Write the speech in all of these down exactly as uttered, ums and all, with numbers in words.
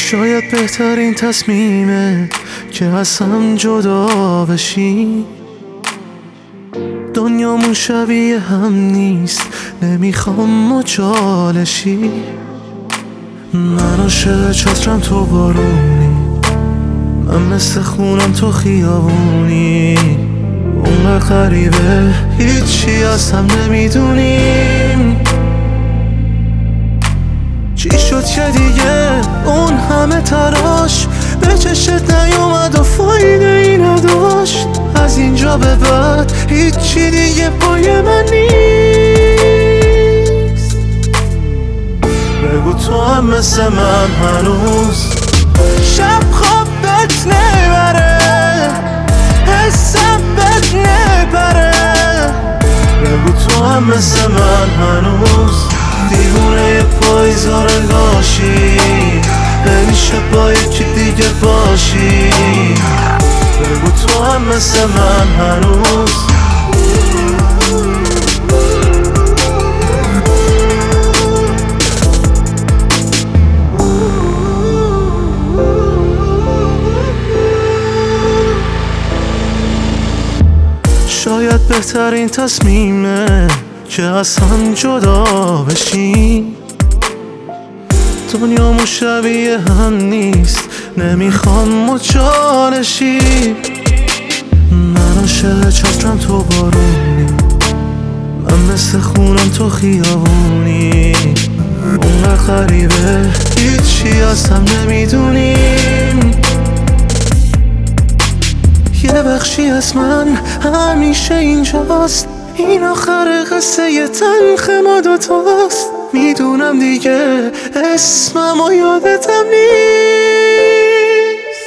شاید بهترین تصمیمه که از هم جدا بشی. دنیامون شبیه هم نیست، نمیخوام مچالشی. من عاشق چترم تو بارونی، من مثل خونم تو خیابونی. اونقدر غریبه هیچی از هم نمیدونیم. چی شد که دیگه اون همه تراش به چشت نیومد و فایده ای نداشت؟ از اینجا به بعد هیچی دیگه پای من نیست. بگو تو هم مثل من هنوز شب خوابت نبره، حسم بد نبره. بگو تو هم مثل من هنوز دیوونه پایزار انگاشی، نمیشه با یکی دیگه باشی. بگو تو هم مثل من هنوز شاید بهترین تصمیمه که از هم جدا بشی. دنیامون شبیه هم نیست، نمیخوام مچالشی. من عاشق چترم تو بارونی، من مثل خونم تو خیابونی. اونقدر غریبه هیچی از هم نمیدونیم. یه بخشی از من همیشه اینجاست، این آخر قصه یه تلخ ما دوتاست. میدونم دیگه اسمم و یادتم نیست.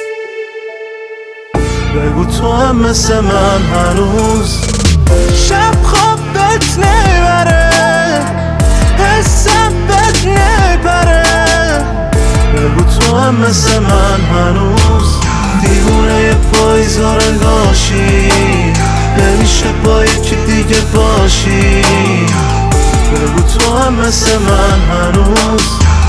بگو تو هم مثل من هنوز شب خوابت نبره، حسم بد نبره. بگو تو هم مثل من هنوز دیوونه پایزار انگاشی، نمیشه با یکی دیگه باشی. بگو تو هم مثل من هنوز